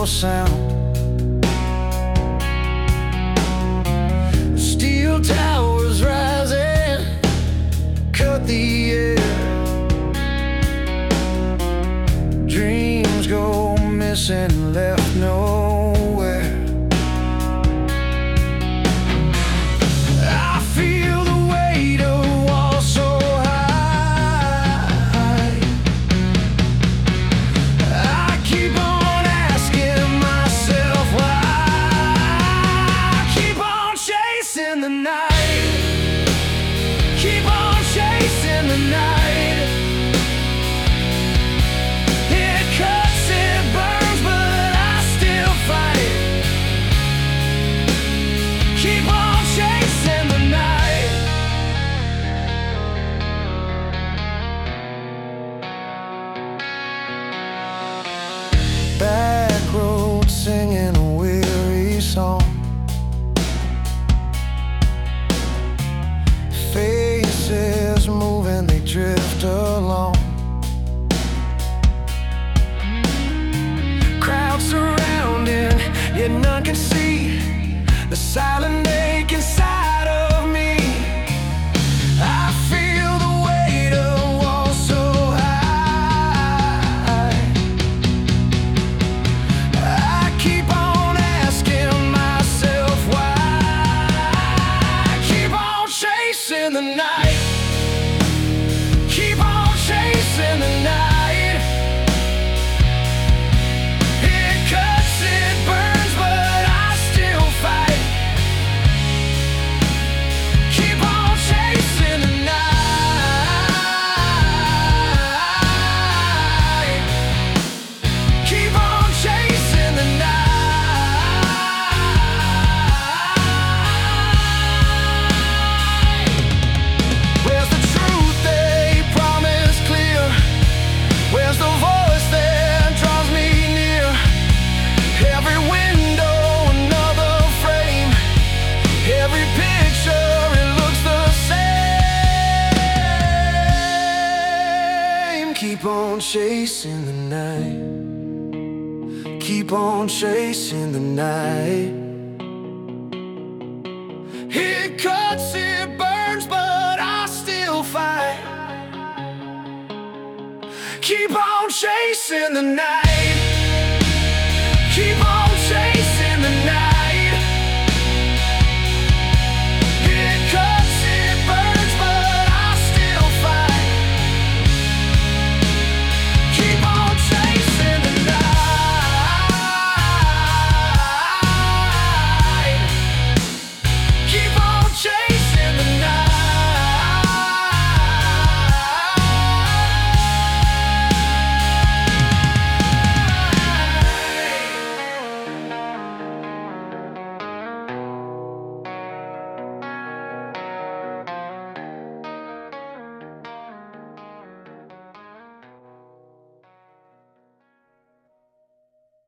your sound. Steel towers rising, cut the air. Dreams go missing, left nowhere. I feel the weight of walls so high. I keep on asking myself why. I keep on chasing the night. Keep on chasing the night. Back road singing a weary song. Faces moving, they drift along. Crowd surrounding, yet none can see the silent ache inside of me. I feel the weight of walls so high. I keep on asking myself why. I keep on chasing the night. Keep on chasing the night. It cuts, it burns, but I still fight. Keep on chasing the night. Keep on chasing the night. Where's the truth they promise clear? Where's the voice that draws me near? Every window, another frame. Every picture, it looks the same. Keep on chasing the night. Keep on chasing the night. It cuts, it burns, but I still fight. Keep on chasing the night. Keep on